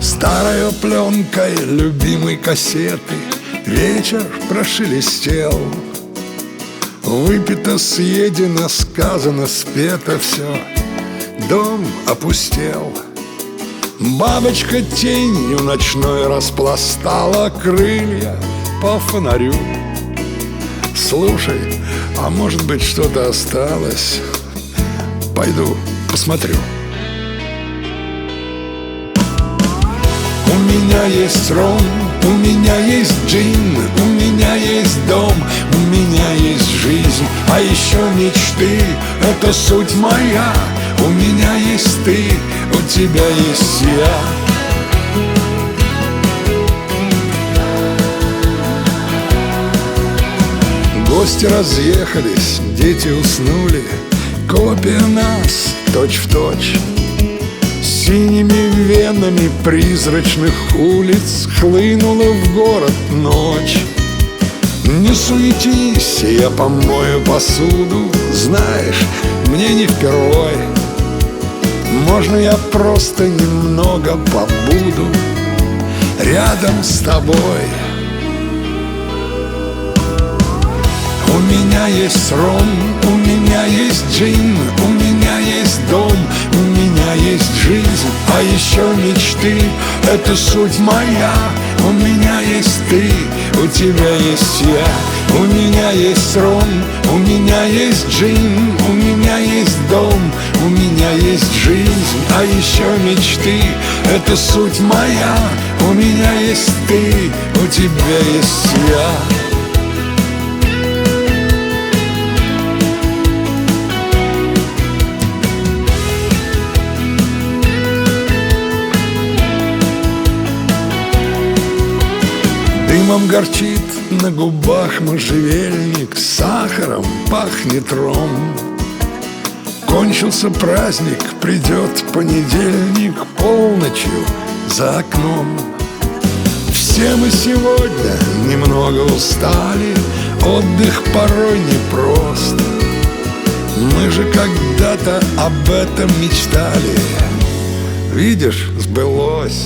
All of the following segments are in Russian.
Старая пленкой любимой кассеты вечер прошелестел. Выпито, съедено, сказано, спето все, дом опустел. Бабочка тенью ночной распластала крылья по фонарю. Слушай, а может быть что-то осталось? Пойду посмотрю. У меня есть ром, у меня есть джин, у меня есть дом, у меня есть жизнь, а еще мечты — это суть моя. У меня есть ты, у тебя есть я. Гости разъехались, дети уснули, копия нас точь-в-точь. Синими венами призрачных улиц хлынула в город ночь. Не суетись, я помою посуду, знаешь, мне не впервой. Можно я просто немного побуду рядом с тобой? У меня есть ром, у меня есть джин, у меня есть дом, у меня есть жизнь, а еще мечты — это суть моя. У меня есть ты, у тебя есть я. У меня есть ром, у меня есть джин, у меня есть дом, у меня есть жизнь, а еще мечты — это суть моя. У меня есть ты, у тебя есть я. Дымом горчит на губах можжевельник, сахаром пахнет ром. Кончился праздник, придет понедельник, полночью за окном. Все мы сегодня немного устали, отдых порой непрост. Мы же когда-то об этом мечтали, видишь, сбылось.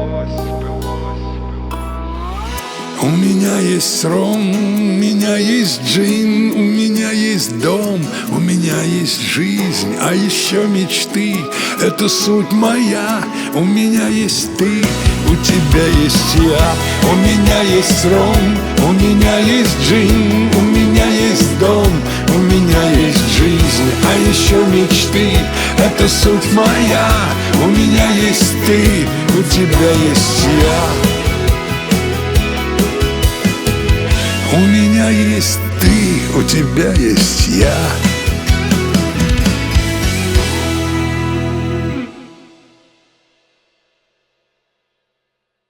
У меня есть ром, у меня есть джин, у меня есть дом, у меня есть жизнь, а еще мечты — это суть моя. У меня есть ты, у тебя есть я. У меня есть ром, у меня есть джин, у меня есть дом, у меня есть жизнь, а еще мечты — это суть моя. У меня есть ты, у тебя есть я. У меня есть ты, у тебя есть я.